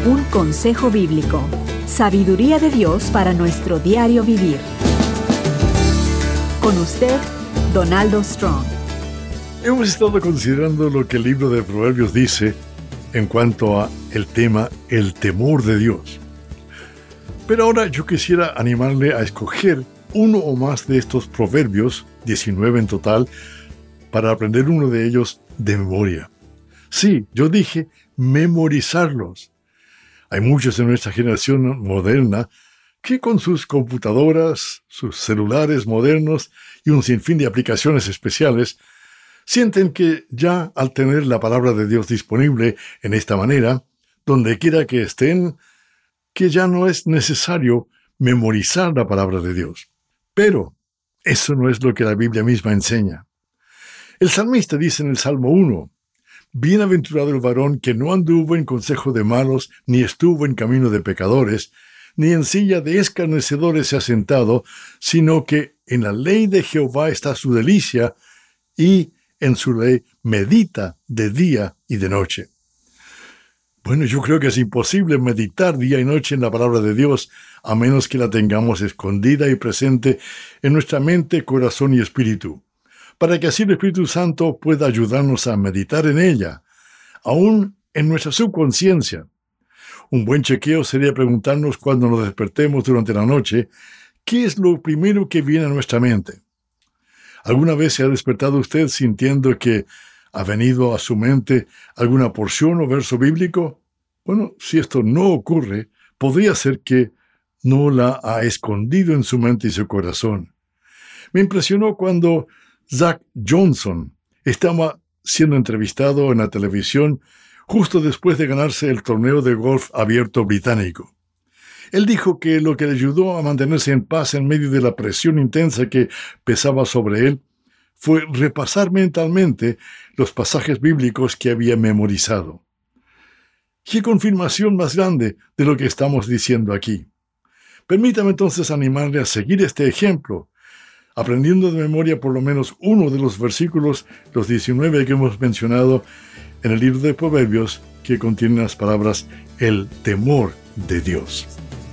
Un consejo bíblico. Sabiduría de Dios para nuestro diario vivir. Con usted, Donaldo Strong. Hemos estado considerando lo que el libro de Proverbios dice en cuanto a el tema el temor de Dios. Pero ahora yo quisiera animarle a escoger uno o más de estos proverbios, 19 en total, para aprender uno de ellos de memoria. Sí, yo dije memorizarlos. Hay muchos en nuestra generación moderna que con sus computadoras, sus celulares modernos y un sinfín de aplicaciones especiales, sienten que ya al tener la palabra de Dios disponible en esta manera, donde quiera que estén, que ya no es necesario memorizar la palabra de Dios. Pero eso no es lo que la Biblia misma enseña. El salmista dice en el Salmo 1, «Bienaventurado el varón que no anduvo en consejo de malos, ni estuvo en camino de pecadores, ni en silla de escarnecedores se ha sentado, sino que en la ley de Jehová está su delicia, y en su ley medita de día y de noche». Bueno, yo creo que es imposible meditar día y noche en la palabra de Dios, a menos que la tengamos escondida y presente en nuestra mente, corazón y espíritu, para que así el Espíritu Santo pueda ayudarnos a meditar en ella, aún en nuestra subconsciencia. Un buen chequeo sería preguntarnos cuando nos despertemos durante la noche, ¿qué es lo primero que viene a nuestra mente? ¿Alguna vez se ha despertado usted sintiendo que ha venido a su mente alguna porción o verso bíblico? Bueno, si esto no ocurre, podría ser que no la ha escondido en su mente y su corazón. Me impresionó cuando Zach Johnson estaba siendo entrevistado en la televisión justo después de ganarse el torneo de golf abierto británico. Él dijo que lo que le ayudó a mantenerse en paz en medio de la presión intensa que pesaba sobre él fue repasar mentalmente los pasajes bíblicos que había memorizado. ¡Qué confirmación más grande de lo que estamos diciendo aquí! Permítame entonces animarle a seguir este ejemplo, aprendiendo de memoria por lo menos uno de los versículos, los 19 que hemos mencionado en el libro de Proverbios, que contienen las palabras el temor de Dios.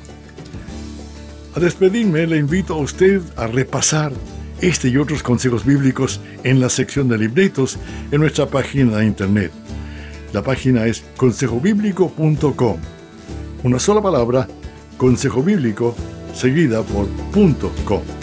A despedirme, le invito a usted a repasar este y otros consejos bíblicos en la sección de libretos en nuestra página de internet. La página es consejobíblico.com. Una sola palabra, consejo bíblico, seguida por .com.